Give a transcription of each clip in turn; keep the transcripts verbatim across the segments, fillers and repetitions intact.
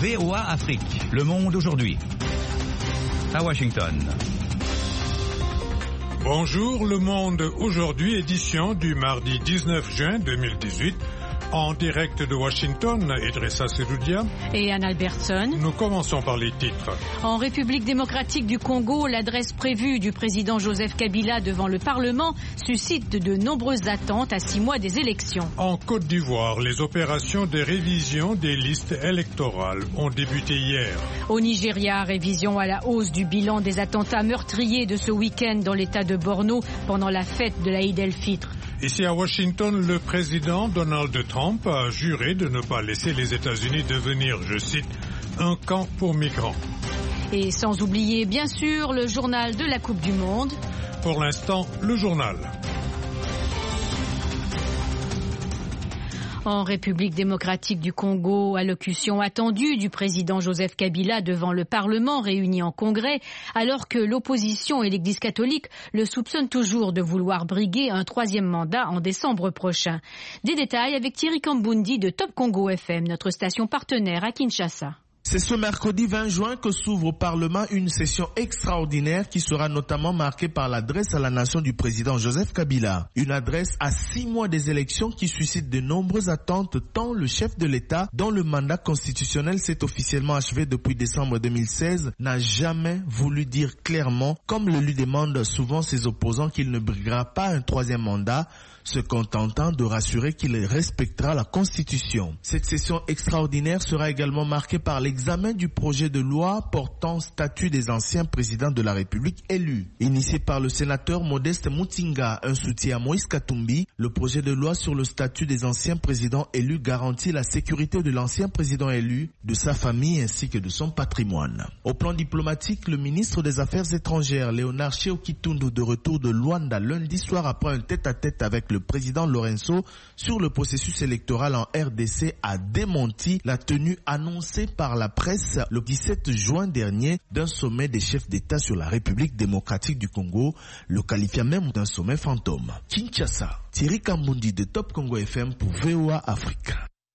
V O A Afrique. Le monde aujourd'hui. À Washington. Bonjour, Le Monde aujourd'hui, édition du mardi dix-neuf juin deux mille dix-huit. En direct de Washington, Idrissa Seloudia et Anne Albertson. Nous commençons par les titres. En République démocratique du Congo, l'adresse prévue du président Joseph Kabila devant le Parlement suscite de nombreuses attentes à six mois des élections. En Côte d'Ivoire, les opérations de révision des listes électorales ont débuté hier. Au Nigeria, révision à la hausse du bilan des attentats meurtriers de ce week-end dans l'état de Borno pendant la fête de l'Aïd el-Fitr. Ici à Washington, le président Donald Trump a juré de ne pas laisser les États-Unis devenir, je cite, un camp pour migrants. Et sans oublier, bien sûr, le journal de la Coupe du Monde. Pour l'instant, le journal. En République démocratique du Congo, allocution attendue du président Joseph Kabila devant le Parlement réuni en congrès, alors que l'opposition et l'Église catholique le soupçonnent toujours de vouloir briguer un troisième mandat en décembre prochain. Des détails avec Thierry Kambundi de Top Congo F M, notre station partenaire à Kinshasa. C'est ce mercredi vingt juin que s'ouvre au Parlement une session extraordinaire qui sera notamment marquée par l'adresse à la nation du président Joseph Kabila. Une adresse à six mois des élections qui suscite de nombreuses attentes tant le chef de l'État, dont le mandat constitutionnel s'est officiellement achevé depuis décembre deux mille seize, n'a jamais voulu dire clairement, comme le lui demandent souvent ses opposants, qu'il ne briguera pas un troisième mandat, se contentant de rassurer qu'il respectera la Constitution. Cette session extraordinaire sera également marquée par l'examen du projet de loi portant statut des anciens présidents de la République élus. Initié par le sénateur Modeste Mutinga, un soutien à Moïse Katumbi, le projet de loi sur le statut des anciens présidents élus garantit la sécurité de l'ancien président élu, de sa famille ainsi que de son patrimoine. Au plan diplomatique, le ministre des Affaires étrangères, Léonard Sheokitundu, de retour de Luanda lundi soir après un tête-à-tête avec le président Lorenzo sur le processus électoral en R D C, a démenti la tenue annoncée par la presse le dix-sept juin dernier d'un sommet des chefs d'État sur la République démocratique du Congo, le qualifiant même d'un sommet fantôme. Kinshasa, Thierry Kambundi de Top Congo F M pour V O A Afrique.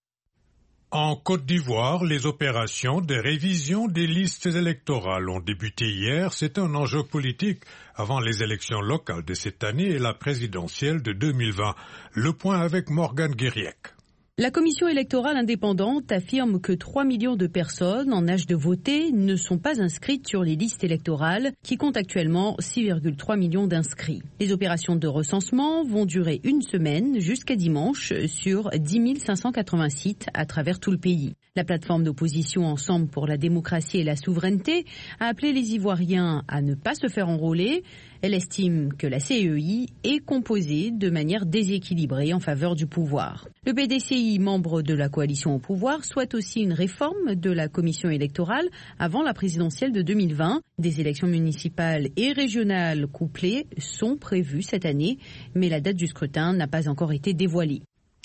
En Côte d'Ivoire, les opérations de révision des listes électorales ont débuté hier. C'est un enjeu politique avant les élections locales de cette année et la présidentielle de deux mille vingt. Le point avec Morgane Guériec. La commission électorale indépendante affirme que trois millions de personnes en âge de voter ne sont pas inscrites sur les listes électorales qui comptent actuellement six virgule trois millions d'inscrits. Les opérations de recensement vont durer une semaine jusqu'à dimanche sur dix mille cinq cent quatre-vingts sites à travers tout le pays. La plateforme d'opposition Ensemble pour la démocratie et la souveraineté a appelé les Ivoiriens à ne pas se faire enrôler. Elle estime que la C E I est composée de manière déséquilibrée en faveur du pouvoir. Le P D C I, membre de la coalition au pouvoir, souhaite aussi une réforme de la commission électorale avant la présidentielle de deux mille vingt. Des élections municipales et régionales couplées sont prévues cette année, mais la date du scrutin n'a pas encore été dévoilée.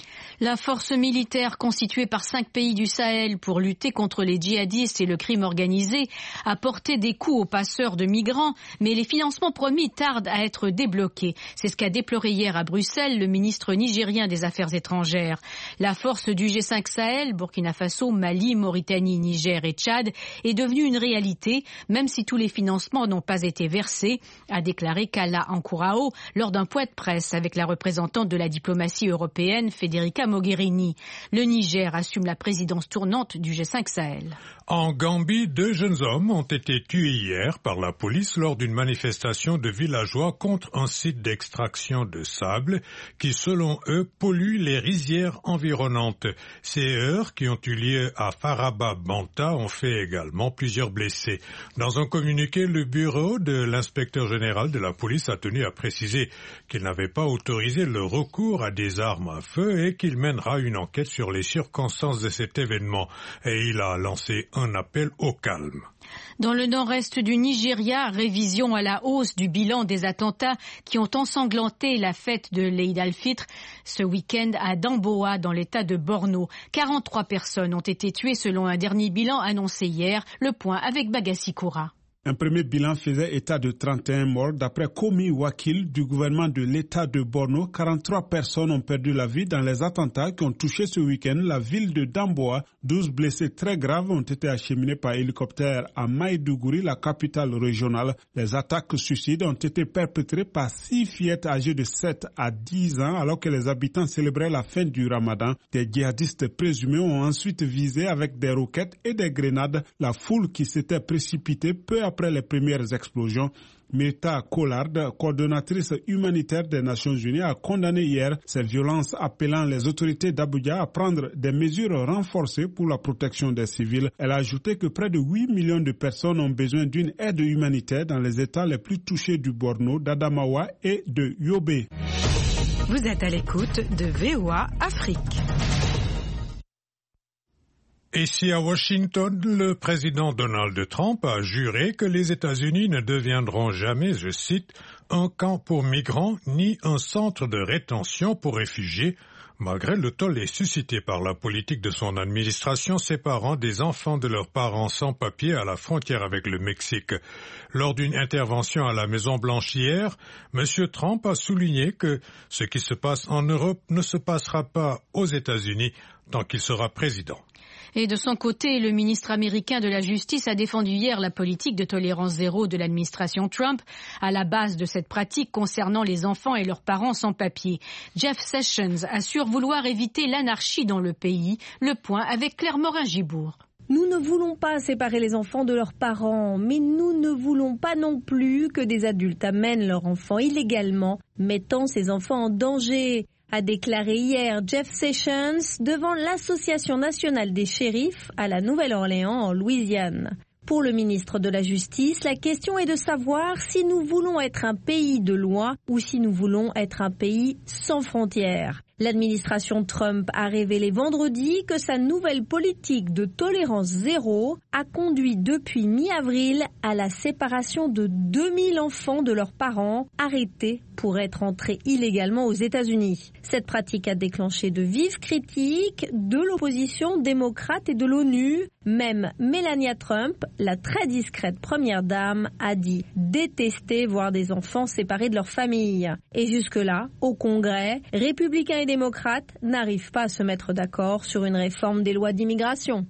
La force militaire constituée par cinq pays du Sahel pour lutter contre les djihadistes et le crime organisé a porté des coups aux passeurs de migrants, mais les financements promis tardent à être débloqués. C'est ce qu'a déploré hier à Bruxelles le ministre nigérien des Affaires étrangères. La force du G cinq Sahel, Burkina Faso, Mali, Mauritanie, Niger et Tchad, est devenue une réalité, même si tous les financements n'ont pas été versés, a déclaré Kala Ankourao lors d'un point de presse avec la représentante de la diplomatie européenne, Federica Mogherini. Le Niger assume la présidence tournante du G cinq Sahel. En Gambie, deux jeunes hommes ont été tués hier par la police lors d'une manifestation de villageois contre un site d'extraction de sable qui, selon eux, pollue les rizières environnantes. Ces heurts qui ont eu lieu à Faraba-Banta ont fait également plusieurs blessés. Dans un communiqué, le bureau de l'inspecteur général de la police a tenu à préciser qu'il n'avait pas autorisé le recours à des armes à feu et qu'il mènera une enquête sur les circonstances de cet événement. Et il a lancé un appel au calme. Dans le nord-est du Nigeria, révision à la hausse du bilan des attentats qui ont ensanglanté la fête de l'Eid al-Fitr ce week-end à Damboa, dans l'état de Borno. quarante-trois personnes ont été tuées selon un dernier bilan annoncé hier. Le point avec Bagassi Koura. Un premier bilan faisait état de trente et un morts. D'après Komi Wakil du gouvernement de l'État de Borno, quarante-trois personnes ont perdu la vie dans les attentats qui ont touché ce week-end la ville de Damboa. douze blessés très graves ont été acheminés par hélicoptère à Maïdougouri, la capitale régionale. Les attaques suicides ont été perpétrées par six fillettes âgées de sept à dix ans alors que les habitants célébraient la fin du Ramadan. Des djihadistes présumés ont ensuite visé avec des roquettes et des grenades la foule qui s'était précipitée peu après Après les premières explosions. Meta Collard, coordonnatrice humanitaire des Nations Unies, a condamné hier ces violences, appelant les autorités d'Abuja à prendre des mesures renforcées pour la protection des civils. Elle a ajouté que près de huit millions de personnes ont besoin d'une aide humanitaire dans les États les plus touchés du Borno, d'Adamawa et de Yobe. Vous êtes à l'écoute de V O A Afrique. Ici à Washington, le président Donald Trump a juré que les États-Unis ne deviendront jamais, je cite, un camp pour migrants ni un centre de rétention pour réfugiés, malgré le tollé suscité par la politique de son administration séparant des enfants de leurs parents sans papier à la frontière avec le Mexique. Lors d'une intervention à la Maison-Blanche hier, M. Trump a souligné que ce qui se passe en Europe ne se passera pas aux États-Unis tant qu'il sera président. Et de son côté, le ministre américain de la Justice a défendu hier la politique de tolérance zéro de l'administration Trump à la base de cette pratique concernant les enfants et leurs parents sans papier. Jeff Sessions assure vouloir éviter l'anarchie dans le pays. Le point avec Claire Morin-Gibourg. Nous ne voulons pas séparer les enfants de leurs parents, mais nous ne voulons pas non plus que des adultes amènent leurs enfants illégalement, mettant ces enfants en danger, a déclaré hier Jeff Sessions devant l'Association nationale des shérifs à la Nouvelle-Orléans en Louisiane. Pour le ministre de la Justice, la question est de savoir si nous voulons être un pays de loi ou si nous voulons être un pays sans frontières. L'administration Trump a révélé vendredi que sa nouvelle politique de tolérance zéro a conduit depuis mi-avril à la séparation de deux mille enfants de leurs parents arrêtés pour être entrés illégalement aux États-Unis. Cette pratique a déclenché de vives critiques de l'opposition démocrate et de l'ONU. Même Melania Trump, la très discrète première dame, a dit détester voir des enfants séparés de leur famille. Et jusque-là, au Congrès, républicains et démocrates n'arrivent pas à se mettre d'accord sur une réforme des lois d'immigration.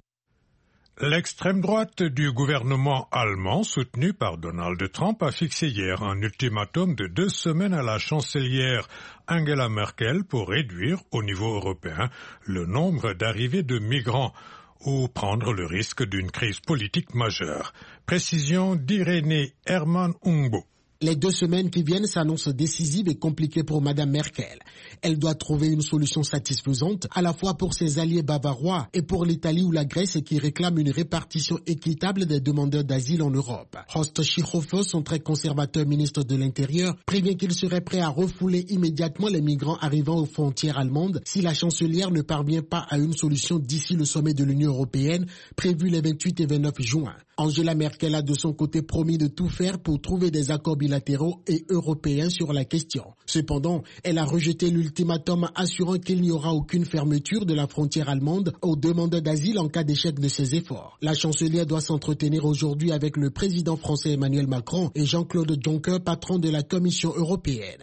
L'extrême droite du gouvernement allemand, soutenu par Donald Trump, a fixé hier un ultimatum de deux semaines à la chancelière Angela Merkel pour réduire, au niveau européen, le nombre d'arrivées de migrants ou prendre le risque d'une crise politique majeure. Précision d'Irénée Hermann-Ungbo. Les deux semaines qui viennent s'annoncent décisives et compliquées pour Mme Merkel. Elle doit trouver une solution satisfaisante à la fois pour ses alliés bavarois et pour l'Italie ou la Grèce qui réclament une répartition équitable des demandeurs d'asile en Europe. Horst Seehofer, son très conservateur ministre de l'Intérieur, prévient qu'il serait prêt à refouler immédiatement les migrants arrivant aux frontières allemandes si la chancelière ne parvient pas à une solution d'ici le sommet de l'Union européenne prévu les vingt-huit et vingt-neuf juin. Angela Merkel a de son côté promis de tout faire pour trouver des accords bilatéraux et européens sur la question. Cependant, elle a rejeté l'ultimatum assurant qu'il n'y aura aucune fermeture de la frontière allemande aux demandeurs d'asile en cas d'échec de ses efforts. La chancelière doit s'entretenir aujourd'hui avec le président français Emmanuel Macron et Jean-Claude Juncker, patron de la Commission européenne.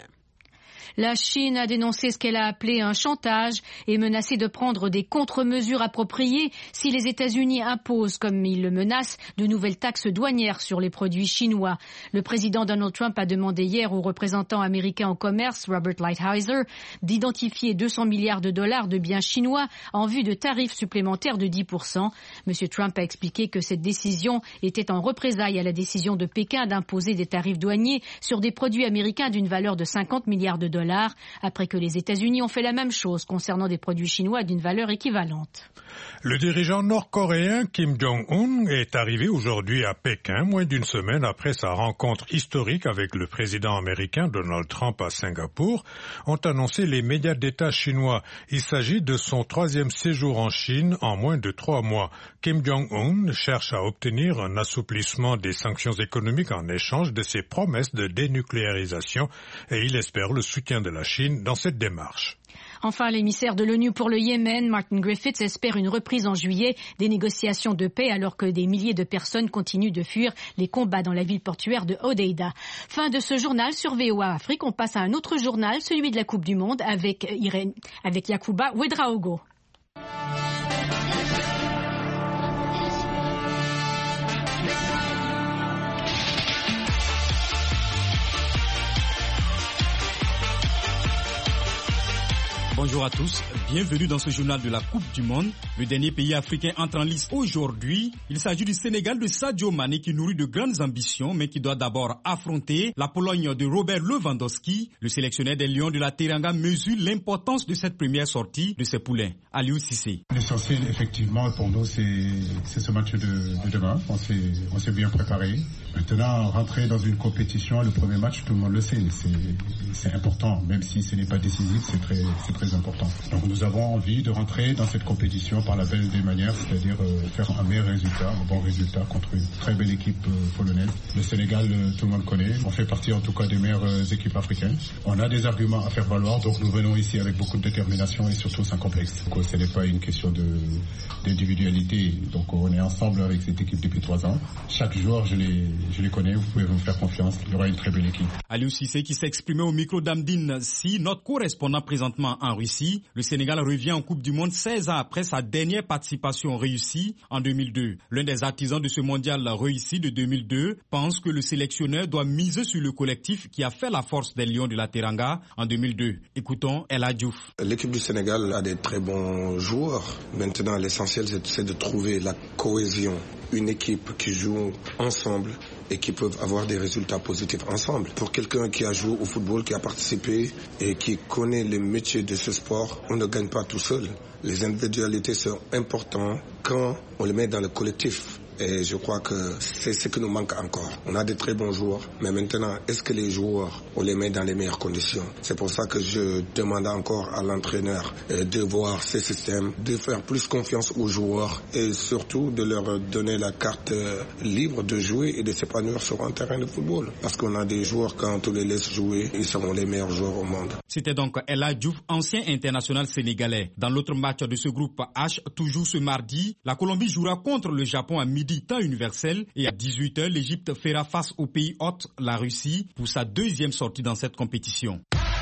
La Chine a dénoncé ce qu'elle a appelé un chantage et menacé de prendre des contre-mesures appropriées si les États-Unis imposent, comme ils le menacent, de nouvelles taxes douanières sur les produits chinois. Le président Donald Trump a demandé hier au représentant américain au commerce, Robert Lighthizer, d'identifier deux cents milliards de dollars de biens chinois en vue de tarifs supplémentaires de dix pour cent. M. Trump a expliqué que cette décision était en représailles à la décision de Pékin d'imposer des tarifs douaniers sur des produits américains d'une valeur de cinquante milliards de dollars. Après que les États-Unis ont fait la même chose concernant des produits chinois d'une valeur équivalente. Le dirigeant nord-coréen Kim Jong-un est arrivé aujourd'hui à Pékin, moins d'une semaine après sa rencontre historique avec le président américain Donald Trump à Singapour, ont annoncé les médias d'État chinois. Il s'agit de son troisième séjour en Chine en moins de trois mois. Kim Jong-un cherche à obtenir un assouplissement des sanctions économiques en échange de ses promesses de dénucléarisation et il espère le soutien africain de la Chine dans cette démarche. Enfin, l'émissaire de l'ONU pour le Yémen, Martin Griffiths, espère une reprise en juillet des négociations de paix alors que des milliers de personnes continuent de fuir les combats dans la ville portuaire de Hodeïda. Fin de ce journal sur V O A Afrique. On passe à un autre journal, celui de la Coupe du Monde avec Irène, avec Yacouba Ouedraogo. Bonjour à tous, bienvenue dans ce journal de la Coupe du Monde. Le dernier pays africain entre en lice aujourd'hui. Il s'agit du Sénégal de Sadio Mané qui nourrit de grandes ambitions mais qui doit d'abord affronter la Pologne de Robert Lewandowski. Le sélectionneur des Lions de la Teranga mesure l'importance de cette première sortie de ses poulains. Aliou Cissé. L'essentiel effectivement pour nous c'est, c'est ce match de, de demain. On s'est, on s'est bien préparé. Maintenant rentrer dans une compétition, le premier match tout le monde le sait, c'est, c'est important. Même si ce n'est pas décisif, c'est très, c'est très important. Donc nous avons envie de rentrer dans cette compétition par la belle des manières, c'est-à-dire euh, faire un meilleur résultat, un bon résultat contre une très belle équipe euh, polonaise. Le Sénégal, euh, tout le monde connaît. On fait partie en tout cas des meilleures euh, équipes africaines. On a des arguments à faire valoir, donc nous venons ici avec beaucoup de détermination et surtout sans complexe. Donc, ce n'est pas une question de, d'individualité. Donc on est ensemble avec cette équipe depuis trois ans. Chaque joueur, je les, je les connais, vous pouvez me faire confiance. Il y aura une très belle équipe. Aliou Cissé qui s'exprimait au micro d'Amdine Si, notre correspondant présentement en Russie. Le Sénégal revient en Coupe du Monde seize ans après sa dernière participation réussie en deux mille deux. L'un des artisans de ce mondial réussi de deux mille deux pense que le sélectionneur doit miser sur le collectif qui a fait la force des Lions de la Teranga en deux mille deux. Écoutons El Hadjouf. L'équipe du Sénégal a des très bons joueurs. Maintenant, l'essentiel, c'est de trouver la cohésion. Une équipe qui joue ensemble et qui peuvent avoir des résultats positifs ensemble. Pour quelqu'un qui a joué au football, qui a participé et qui connaît les métiers de ce sport, on ne gagne pas tout seul. Les individualités sont importantes quand on les met dans le collectif. Et je crois que c'est ce qui nous manque encore. On a de très bons joueurs, mais maintenant, est-ce que les joueurs, on les met dans les meilleures conditions? C'est pour ça que je demande encore à l'entraîneur de voir ces systèmes, de faire plus confiance aux joueurs et surtout de leur donner la carte libre de jouer et de s'épanouir sur un terrain de football. Parce qu'on a des joueurs, quand on les laisse jouer, ils seront les meilleurs joueurs au monde. C'était donc El Hadjouf, ancien international sénégalais. Dans l'autre match de ce groupe H, toujours ce mardi, la Colombie jouera contre le Japon à midi temps universel et à dix-huit heures, l'Égypte fera face au pays hôte, la Russie, pour sa deuxième sortie dans cette compétition.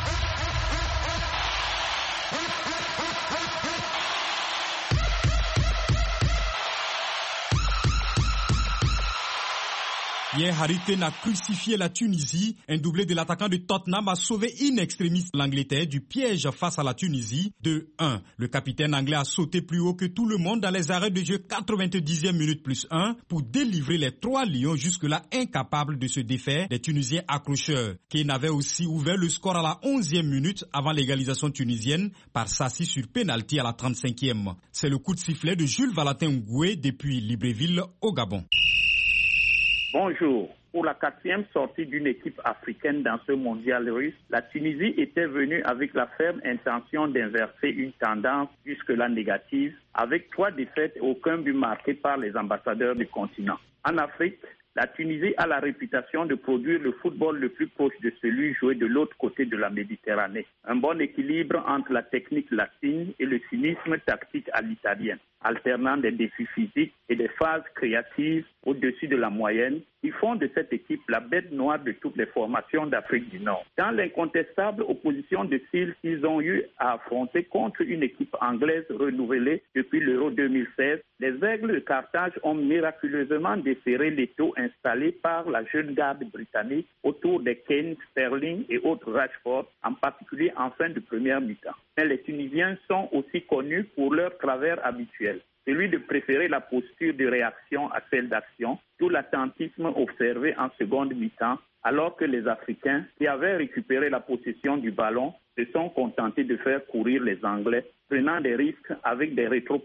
Hier, Harry Kane a crucifié la Tunisie. Un doublé de l'attaquant de Tottenham a sauvé in extremis l'Angleterre du piège face à la Tunisie. deux un. Le capitaine anglais a sauté plus haut que tout le monde dans les arrêts de jeu quatre-vingt-dixième minute plus un pour délivrer les trois Lions jusque-là incapables de se défaire des Tunisiens accrocheurs. Kane avait aussi ouvert le score à la onzième minute avant l'égalisation tunisienne par Sassi sur pénalty à la trente-cinquième. C'est le coup de sifflet de Jules Valentin Ngoué depuis Libreville au Gabon. Bonjour. Pour la quatrième sortie d'une équipe africaine dans ce mondial russe, la Tunisie était venue avec la ferme intention d'inverser une tendance jusque-là négative, avec trois défaites et aucun but marqué par les ambassadeurs du continent. En Afrique, la Tunisie a la réputation de produire le football le plus proche de celui joué de l'autre côté de la Méditerranée. Un bon équilibre entre la technique latine et le cynisme tactique à l'italienne, alternant des défis physiques et des phases créatives au-dessus de la moyenne, qui font de cette équipe la bête noire de toutes les formations d'Afrique du Nord. Dans l'incontestable opposition de style qu'ils ont eu à affronter contre une équipe anglaise renouvelée depuis l'Euro deux mille seize, les Aigles de Carthage ont miraculeusement desserré l'étau installé par la jeune garde britannique autour des Kane, Sterling et autres Rashford, en particulier en fin de première mi-temps. Mais les Tunisiens sont aussi connus pour leur travers habituel, celui de préférer la posture de réaction à celle d'action, tout l'attentisme observé en seconde mi-temps, alors que les Africains, qui avaient récupéré la possession du ballon, se sont contentés de faire courir les Anglais, prenant des risques avec des rétropasses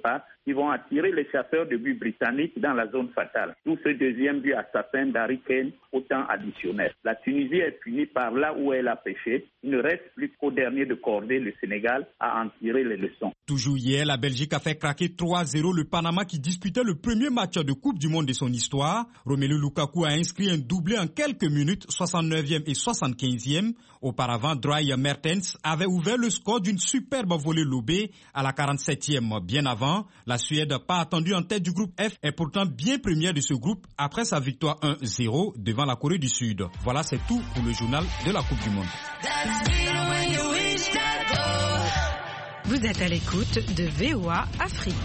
qui vont attirer les chasseurs de buts britanniques dans la zone fatale. Tout ce deuxième but assassin d'Harry Kane au temps additionnel. La Tunisie est punie par là où elle a péché. Il ne reste plus qu'au dernier de cordée, le Sénégal, à en tirer les leçons. Toujours hier, la Belgique a fait craquer trois à zéro le Panama qui disputait le premier match de Coupe du Monde de son histoire. Romelu Lukaku a inscrit un doublé en quelques minutes, soixante-neuvième et soixante-quinzième. Auparavant, Dries Mertens avait ouvert le score d'une superbe volée lobée à la quarante-septième. Bien avant, la Suède, pas attendue en tête du groupe F, est pourtant bien première de ce groupe après sa victoire un zéro devant la Corée du Sud. Voilà, c'est tout pour le journal de la Coupe du Monde. Vous êtes à l'écoute de V O A Afrique.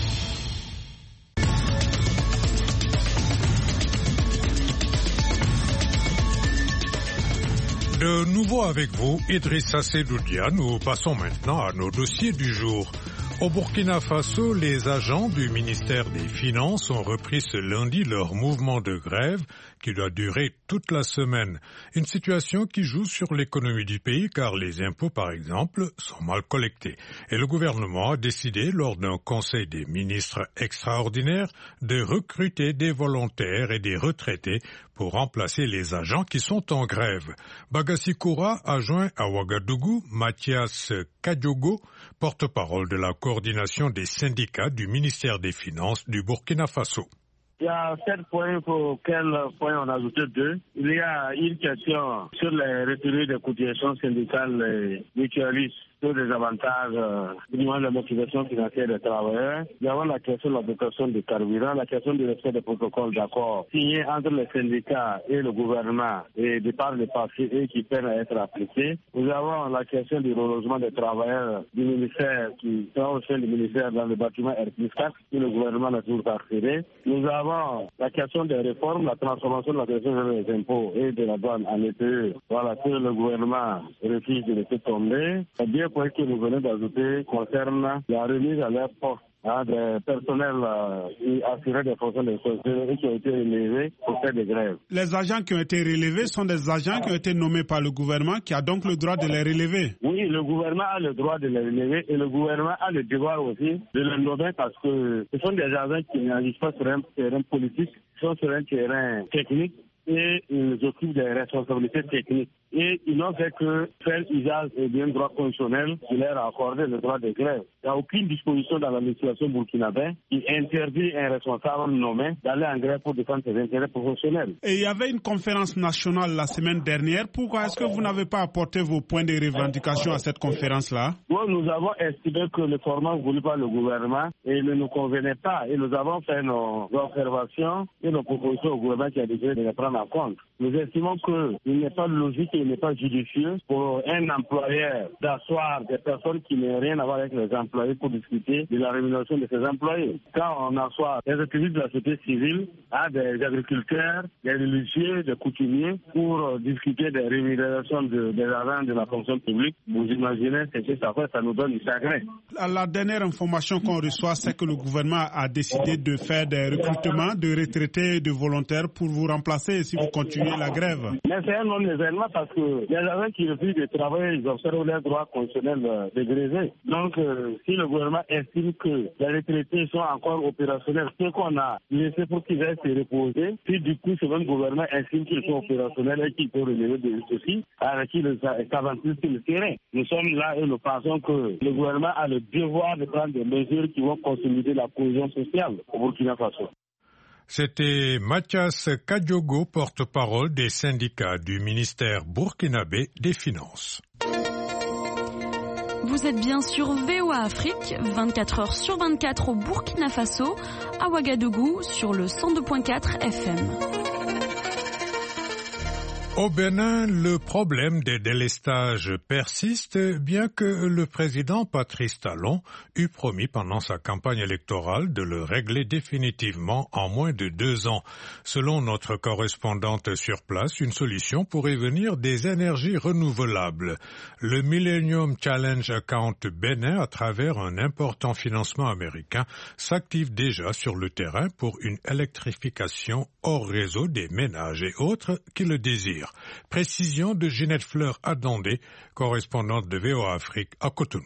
De nouveau avec vous, Idrissa Seydoudia. Nous passons maintenant à nos dossiers du jour. Au Burkina Faso, les agents du ministère des Finances ont repris ce lundi leur mouvement de grève qui doit durer toute la semaine. Une situation qui joue sur l'économie du pays car les impôts, par exemple, sont mal collectés. Et le gouvernement a décidé, lors d'un conseil des ministres extraordinaire, de recruter des volontaires et des retraités pour remplacer les agents qui sont en grève. Bagassi Koura a joint à Ouagadougou Mathias Kadiogo, porte-parole de la coordination des syndicats du ministère des Finances du Burkina Faso. Il y a sept points pour quel point on a ajouté deux. Il y a une question sur les retenues des cotisations syndicales mutualistes sur les avantages, euh, du moins la motivation financière des travailleurs. Nous avons la question de la dotation de carburant, la question du respect des protocoles d'accord signés entre les syndicats et le gouvernement et de par les parties et qui peinent à être appliqués. Nous avons la question du relogement des travailleurs du ministère qui sont au sein du ministère dans le bâtiment R plus quatre que le gouvernement n'a toujours pas accédé. Nous avons la question des réformes, la transformation de la question des impôts et de la douane en E P E. Voilà, que le gouvernement refuse de laisser tomber. Le point que nous venons d'ajouter concerne la remise à leur poste hein, des personnels euh, qui assuraient des fonctions de société et qui ont été relevés pour faire des grèves. Les agents qui ont été relevés sont des agents qui ont été nommés par le gouvernement qui a donc le droit de les relever. Oui, le gouvernement a le droit de les relever et le gouvernement a le devoir aussi de les nommer parce que ce sont des agents qui n'agissent pas sur un terrain politique, ils sont sur un terrain technique et ils occupent des responsabilités techniques. Et ils n'ont fait que faire usage d'un droit constitutionnel qui leur a accordé le droit de grève. Il n'y a aucune disposition dans la législation burkinabé qui interdit un responsable nommé d'aller en grève pour défendre ses intérêts professionnels. Et il y avait une conférence nationale la semaine dernière. Pourquoi est-ce que vous n'avez pas apporté vos points de revendication à cette conférence-là? Bon, nous avons estimé que le format voulu par le gouvernement et ne nous convenait pas. Et nous avons fait nos observations et nos propositions au gouvernement qui a décidé de les prendre en compte. Nous estimons qu'il n'est pas logique et il n'est pas judicieux pour un employeur d'asseoir des personnes qui n'ont rien à voir avec les employés pour discuter de la rémunération de ces employés. Quand on assoit des activistes de la société civile à des agriculteurs, des religieux, des coutumiers pour discuter des rémunérations de, des agents de la fonction publique, vous imaginez ce que ça fait, ça nous donne du chagrin. La dernière information qu'on reçoit, c'est que le gouvernement a décidé de faire des recrutements de retraités et de volontaires pour vous remplacer si vous continuez la grève. Mais c'est un non-événement parce que les agents qui refusent de travailler, ils observent leurs droits constitutionnels dégrésés. Donc, euh, si le gouvernement estime que les retraités sont encore opérationnels, ce qu'on a laissé pour qu'ils aient se reposer, si du coup ce même gouvernement estime qu'ils sont opérationnels et qu'ils peuvent relever de ceci, avec qui les avantistes le terrain. Nous sommes là et nous pensons que le gouvernement a le devoir de prendre des mesures qui vont consolider la cohésion sociale au Burkina Faso. C'était Mathias Kadiogo, porte-parole des syndicats du ministère burkinabé des Finances. Vous êtes bien sur V O A Afrique, vingt-quatre heures sur vingt-quatre au Burkina Faso, à Ouagadougou sur le cent deux virgule quatre F M. Au Bénin, le problème des délestages persiste, bien que le président Patrice Talon eut promis pendant sa campagne électorale de le régler définitivement en moins de deux ans. Selon notre correspondante sur place, une solution pourrait venir des énergies renouvelables. Le Millennium Challenge Account Bénin, à travers un important financement américain, s'active déjà sur le terrain pour une électrification hors réseau des ménages et autres qui le désirent. Précision de Ginette Fleur Adondé, correspondante de V O A Afrique à Cotonou.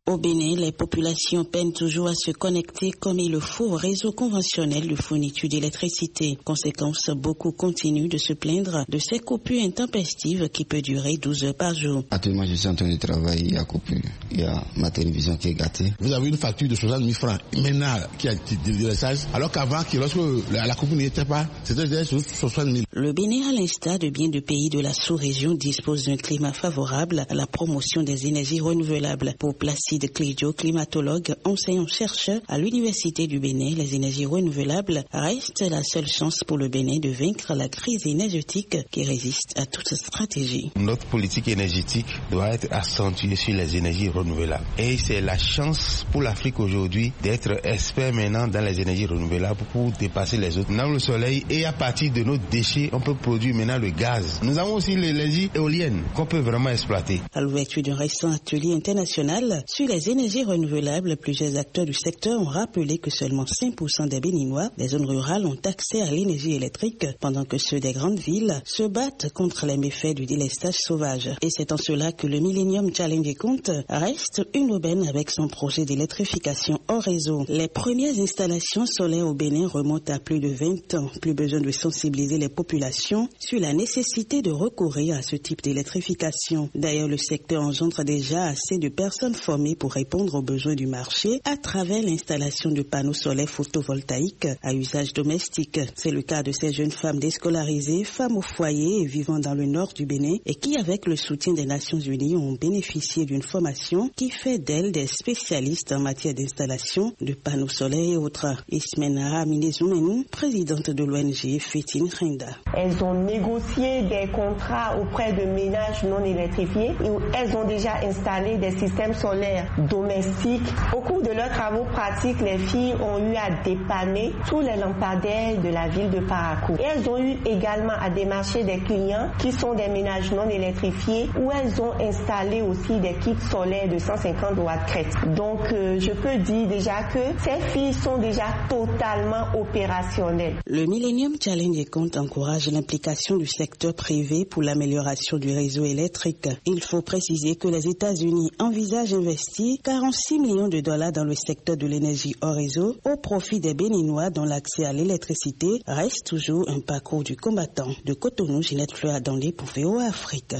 Au Bénin, les populations peinent toujours à se connecter comme il le faut au réseau conventionnel de fourniture d'électricité. Conséquence, beaucoup continuent de se plaindre de ces coupures intempestives qui peuvent durer douze heures par jour. Actuellement, je suis en train de travailler, il y a coupure, il y a ma télévision qui est gâtée. Vous avez une facture de soixante mille francs, maintenant qui a été délaissage, alors qu'avant, lorsque la coupure n'y était pas, c'était déjà soixante mille. Le Bénin, à l'instar de bien de pays de la sous-région, dispose d'un climat favorable à la promotion des énergies renouvelables. Pour Placide Clédio, climatologue, enseignant-chercheur à l'Université du Bénin, les énergies renouvelables restent la seule chance pour le Bénin de vaincre la crise énergétique qui résiste à toute stratégie. Notre politique énergétique doit être accentuée sur les énergies renouvelables. Et c'est la chance pour l'Afrique aujourd'hui d'être expert maintenant dans les énergies renouvelables pour dépasser les autres. Nous avons le soleil et à partir de nos déchets, on peut produire maintenant le gaz. Nous avons aussi l'énergie éolienne qu'on peut vraiment exploiter. À l'ouverture d'un récent atelier international sur les énergies renouvelables, plusieurs acteurs du secteur ont rappelé que seulement cinq pour cent des Béninois des zones rurales ont accès à l'énergie électrique, pendant que ceux des grandes villes se battent contre les méfaits du délestage sauvage. Et c'est en cela que le Millennium Challenge compte reste une aubaine avec son projet d'électrification hors réseau. Les premières installations solaires au Bénin remontent à plus de vingt ans. Plus besoin de sensibiliser les populations sur la nécessité de recourir à ce type d'électrification. D'ailleurs, le secteur engendre déjà assez de personnes formées pour répondre aux besoins du marché à travers l'installation de panneaux solaires photovoltaïques à usage domestique. C'est le cas de ces jeunes femmes déscolarisées, femmes au foyer et vivant dans le nord du Bénin et qui, avec le soutien des Nations Unies, ont bénéficié d'une formation qui fait d'elles des spécialistes en matière d'installation de panneaux solaires et autres. Ismena Aminezoumenou, présidente de l'O N G Fétine Rinda. Elles ont négocié des contrats auprès de ménages non électrifiés et elles ont déjà installé des systèmes solaires domestiques. Au cours de leurs travaux pratiques, les filles ont eu à dépanner tous les lampadaires de la ville de Parakou. Et elles ont eu également à démarcher des clients qui sont des ménages non électrifiés où elles ont installé aussi des kits solaires de cent cinquante watts crête. Donc euh, je peux dire déjà que ces filles sont déjà totalement opérationnelles. Le Millennium Challenge compte encourage l'implication du secteur privé pour l'amélioration du réseau électrique. Il faut préciser que les États-Unis envisagent d'investir quarante-six millions de dollars dans le secteur de l'énergie hors réseau au profit des Béninois dont l'accès à l'électricité reste toujours un parcours du combattant. De Cotonou, Ginette Fleur-Adandé pour V O A Afrique.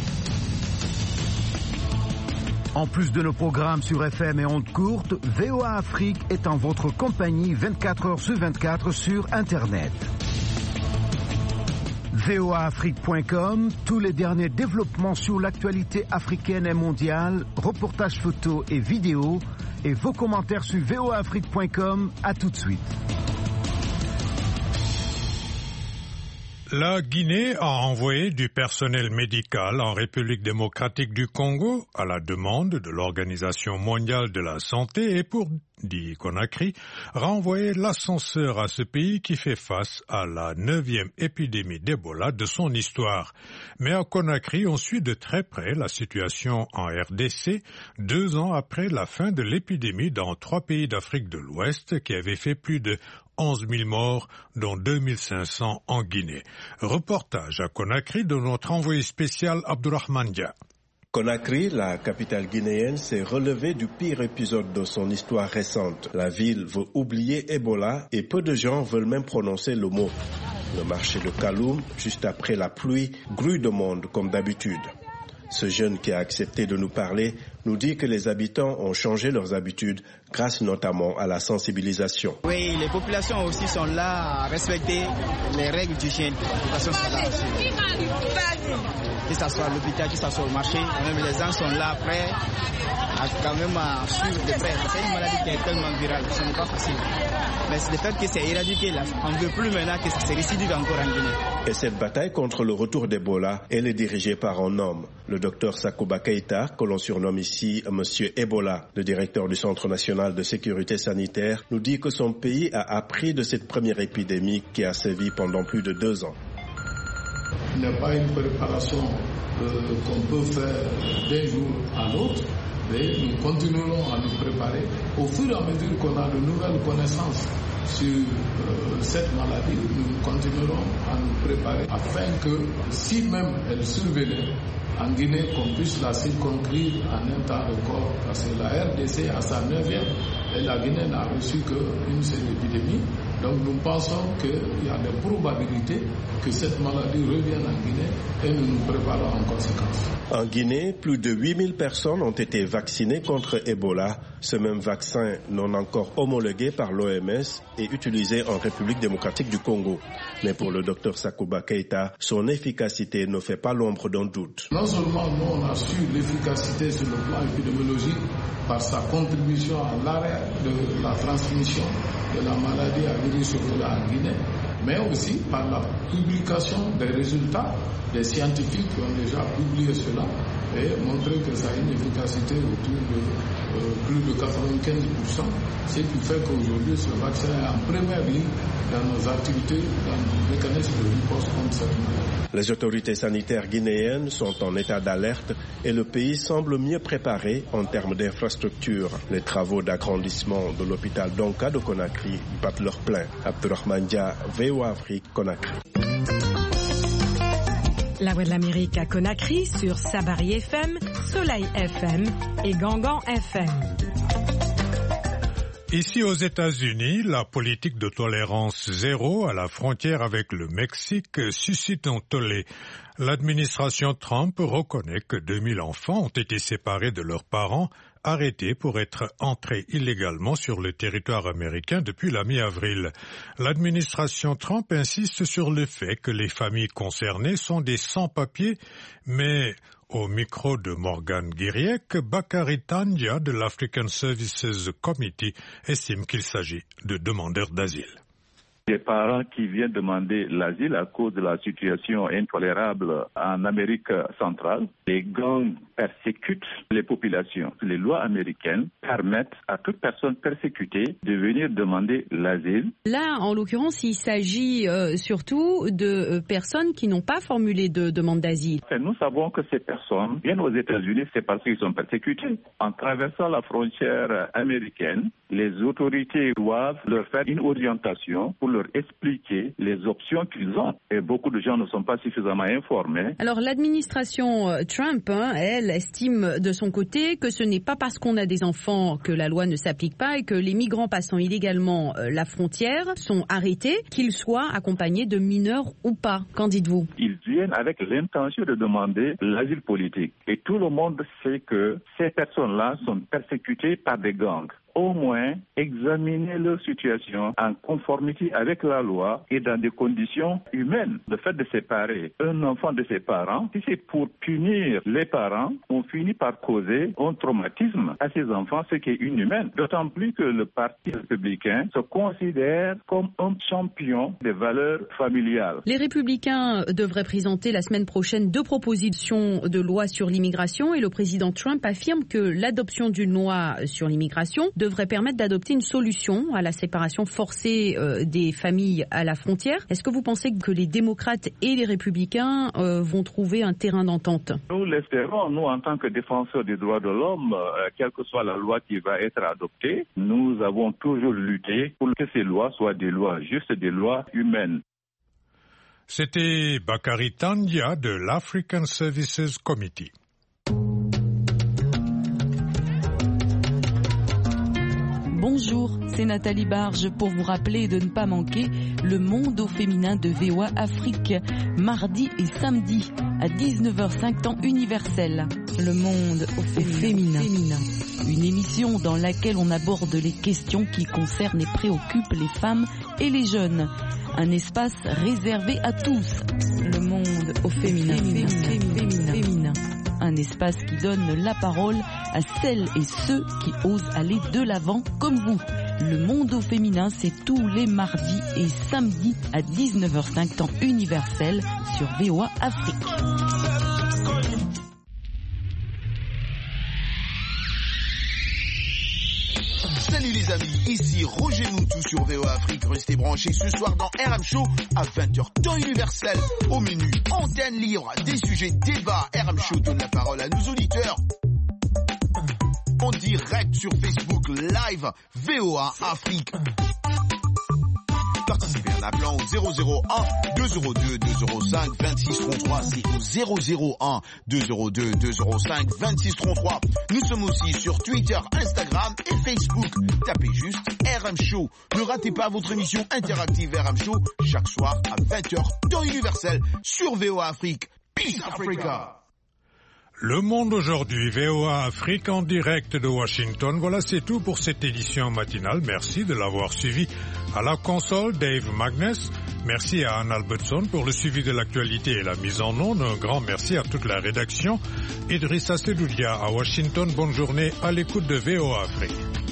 En plus de nos programmes sur F M et ondes courtes, V O A Afrique est en votre compagnie vingt-quatre heures sur vingt-quatre sur Internet. V O A Afrique point com, tous les derniers développements sur l'actualité africaine et mondiale, reportages photos et vidéos, et vos commentaires sur V O A Afrique point com. À tout de suite. La Guinée a envoyé du personnel médical en République démocratique du Congo à la demande de l'Organisation mondiale de la santé et pour, dit Conakry, renvoyer l'ascenseur à ce pays qui fait face à la neuvième épidémie d'Ebola de son histoire. Mais à Conakry, on suit de très près la situation en R D C, deux ans après la fin de l'épidémie dans trois pays d'Afrique de l'Ouest qui avait fait plus de onze mille morts, dont deux mille cinq cents en Guinée. Reportage à Conakry de notre envoyé spécial Abdourahmane Dia. Conakry, la capitale guinéenne, s'est relevée du pire épisode de son histoire récente. La ville veut oublier Ebola et peu de gens veulent même prononcer le mot. Le marché de Kaloum, juste après la pluie, grue de monde comme d'habitude. Ce jeune qui a accepté de nous parler nous dit que les habitants ont changé leurs habitudes grâce notamment à la sensibilisation. Oui, les populations aussi sont là à respecter les règles d'hygiène. Les populations sont là aussi. Que ce soit à l'hôpital, que ce soit au marché, même les gens sont là prêts à quand même à suivre de près. C'est une maladie qui est tellement virale, ce n'est pas facile. Mais c'est le fait que c'est éradiqué là. On ne veut plus maintenant que ça se récidive encore en Guinée. Et cette bataille contre le retour d'Ebola, elle est dirigée par un homme, le docteur Sakouba Keïta, que l'on surnomme ici Monsieur Ebola. Le directeur du Centre national de sécurité sanitaire nous dit que son pays a appris de cette première épidémie qui a sévi pendant plus de deux ans. Il n'y a pas une préparation euh, qu'on peut faire d'un jour à l'autre. mais nous continuerons à nous préparer. Au fur et à mesure qu'on a de nouvelles connaissances sur euh, cette maladie, nous continuerons à nous préparer afin que, si même elle survenait en Guinée, qu'on puisse la circonscrire en un temps record, parce que la R D C a sa neuvième et la Guinée n'a reçu qu'une seule épidémie. Donc nous pensons qu'il y a des probabilités que cette maladie revienne en Guinée et nous nous préparons en conséquence. En Guinée, plus de huit mille personnes ont été vaccinées contre Ebola. Ce même vaccin non encore homologué par l'O M S et utilisé en République démocratique du Congo. Mais pour le docteur Sakouba Keïta, son efficacité ne fait pas l'ombre d'un doute. Non seulement nous on a su l'efficacité sur le plan épidémiologique par sa contribution à l'arrêt de la transmission de la maladie à virus Ebola en Guinée, mais aussi par la publication des résultats des scientifiques qui ont déjà publié cela et montré que ça a une efficacité autour de euh, plus de quatre-vingt-quinze pour cent, ce qui fait qu'aujourd'hui ce vaccin est en première ligne dans nos activités, dans nos mécanismes de riposte contre cette maladie. Les autorités sanitaires guinéennes sont en état d'alerte et le pays semble mieux préparé en termes d'infrastructures. Les travaux d'agrandissement de l'hôpital Donka de Conakry battent leur plein. Abdourahmane Dia, V O A Afrique, Conakry. La Voix de l'Amérique à Conakry sur Sabari F M, Soleil F M et Gangan F M. Ici aux États-Unis, la politique de tolérance zéro à la frontière avec le Mexique suscite un tollé. L'administration Trump reconnaît que deux mille enfants ont été séparés de leurs parents, arrêtés pour être entrés illégalement sur le territoire américain depuis la mi-avril. L'administration Trump insiste sur le fait que les familles concernées sont des sans-papiers, mais au micro de Morgan Guiriec, Bakary Tandia de l'African Services Committee estime qu'il s'agit de demandeurs d'asile. Des parents qui viennent demander l'asile à cause de la situation intolérable en Amérique centrale. Les gangs persécutent les populations. Les lois américaines permettent à toute personne persécutée de venir demander l'asile. Là, en l'occurrence, il s'agit euh, surtout de euh, personnes qui n'ont pas formulé de demande d'asile. Enfin, nous savons que ces personnes viennent aux États-Unis, c'est parce qu'ils sont persécutés. En traversant la frontière américaine, les autorités doivent leur faire une orientation pour leur expliquer les options qu'ils ont. Et beaucoup de gens ne sont pas suffisamment informés. Alors l'administration Trump, hein, elle, estime de son côté que ce n'est pas parce qu'on a des enfants que la loi ne s'applique pas et que les migrants passant illégalement la frontière sont arrêtés, qu'ils soient accompagnés de mineurs ou pas. Qu'en dites-vous? Ils viennent avec l'intention de demander l'asile politique. Et tout le monde sait que ces personnes-là sont persécutées par des gangs. Au moins examiner leur situation en conformité avec la loi et dans des conditions humaines. Le fait de séparer un enfant de ses parents, si c'est pour punir les parents, on finit par causer un traumatisme à ces enfants, ce qui est inhumain. D'autant plus que le Parti républicain se considère comme un champion des valeurs familiales. Les républicains devraient présenter la semaine prochaine deux propositions de loi sur l'immigration et le président Trump affirme que l'adoption d'une loi sur l'immigration devrait permettre d'adopter une solution à la séparation forcée euh, des familles à la frontière. Est-ce que vous pensez que les démocrates et les républicains euh, vont trouver un terrain d'entente? Nous l'espérons. Nous, en tant que défenseurs des droits de l'homme, euh, quelle que soit la loi qui va être adoptée, nous avons toujours lutté pour que ces lois soient des lois justes, des lois humaines. C'était Bakary Tandia de l'African Services Committee. Bonjour, c'est Nathalie Barge pour vous rappeler de ne pas manquer le Monde au féminin de V O A Afrique, mardi et samedi à dix-neuf heures cinq temps universel. Le Monde au féminin. féminin. Une émission dans laquelle on aborde les questions qui concernent et préoccupent les femmes et les jeunes. Un espace réservé à tous. Le Monde au féminin. féminin. féminin. féminin. Un espace qui donne la parole à celles et ceux qui osent aller de l'avant comme vous. Le Monde au féminin, c'est tous les mardis et samedis à dix-neuf heures cinq temps universel sur V O A Afrique. Salut les amis, ici Roger Moutou sur V O A Afrique. Restez branchés ce soir dans R M Show à vingt heures temps universel. Au menu, antenne libre, des sujets, débats. R M Show donne la parole à nos auditeurs. en direct sur Facebook Live V O A Afrique. Participez en appelant au zéro zéro un deux zéro deux deux zéro cinq vingt-six trente-trois. C'est au zéro zéro un deux zéro deux deux zéro cinq vingt-six trente-trois. Nous sommes aussi sur Twitter, Instagram et Facebook. Tapez juste R M Show. Ne ratez pas votre émission interactive R M Show chaque soir à vingt heures, temps universel sur V O A Afrique. Peace Africa. Le Monde aujourd'hui, V O A Afrique en direct de Washington. Voilà, c'est tout pour cette édition matinale. Merci de l'avoir suivi. À la console, Dave Magnus. Merci à Anne Albertson pour le suivi de l'actualité et la mise en onde. Un grand merci à toute la rédaction. Idrissa Sedoudia à Washington. Bonne journée à l'écoute de V O A Afrique.